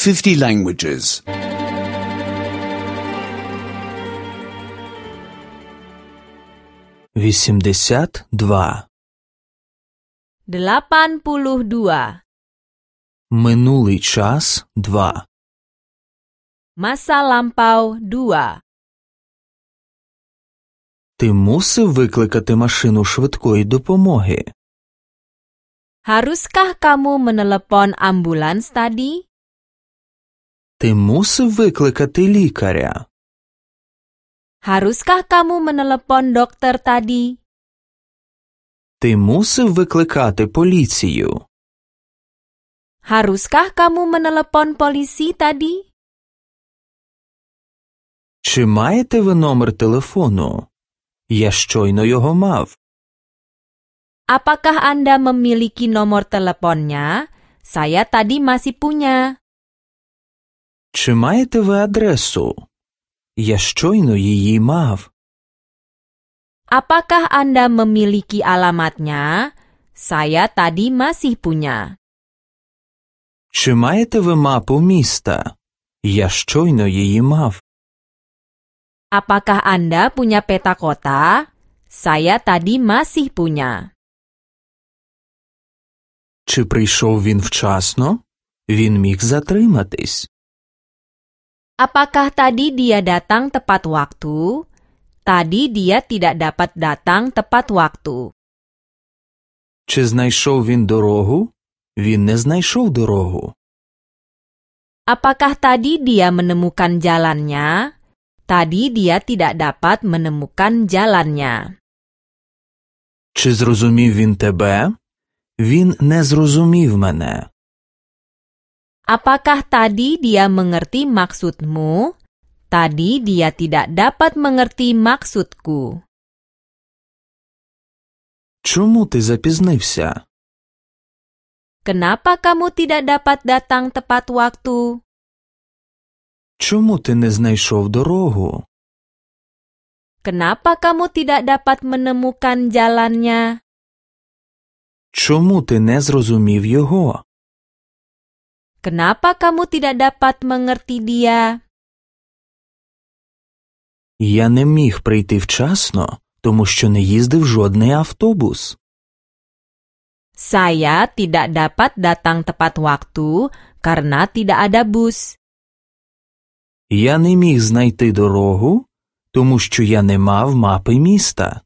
50 languages. 82. 82. Минулий час 2. Masa lampau 2. Ти мусив викликати машину швидкої допомоги? Haruskah kamu menelepon ambulans tadi? Ти мусив викликати лікаря? Haruskah kamu menelepon dokter tadi? Ти мусив викликати поліцію? Haruskah kamu menelepon polisi tadi? Чи маєте ви номер телефону? Я щойно його мав. Apakah Anda memiliki nomor teleponnya? Saya tadi masih punya. Чи маєте ви адресу? Я щойно її мав. Apakah Anda memiliki alamatnya? Saya tadi masih punya. Чи маєте ви мапу міста? Я щойно її мав. Apakah Anda punya peta kota? Saya tadi masih punya. Чи прийшов він вчасно? Він міг затриматись. Apakah tadi dia datang tepat waktu? Tadi dia tidak dapat datang tepat waktu. Чи знайшов він дорогу? Він не знайшов дорогу. Apakah tadi dia menemukan jalannya? Tadi dia tidak dapat menemukan jalannya. Чи зрозумів він тебе? Він не зрозумів мене. Apakah tadi dia mengerti maksudmu? Tadi dia tidak dapat mengerti maksudku. Чому ти запізнився? Kenapa kamu tidak dapat datang tepat waktu? Чому ти не знайшов дорогу? Kenapa kamu tidak dapat menemukan jalannya? Чому ти не зрозумів його? Kenapa kamu tidak dapat mengerti dia? Я не міг прийти вчасно, тому що не їздив жодний автобус. Saya tidak dapat datang tepat waktu karena tidak ada bus. Я не міг знайти дорогу, тому що я не мав мапи міста.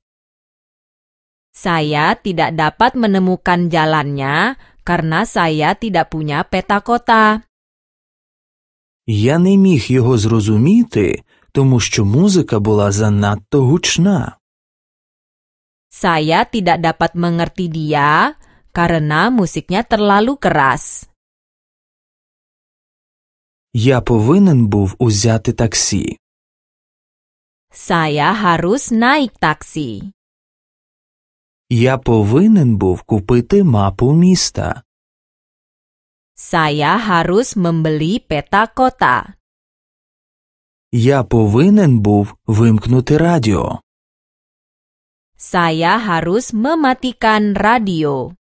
Saya tidak dapat menemukan jalannya karena saya tidak punya peta kota. Я не міг його зрозуміти, тому що музика була занадто гучна. Saya tidak dapat mengerti dia karena musiknya terlalu keras. Я повинен був узяти таксі. Saya harus naik taksi. Я повинен був купити мапу міста. Saya harus membeli peta kota. Я повинен був вимкнути радіо. Saya harus mematikan radio.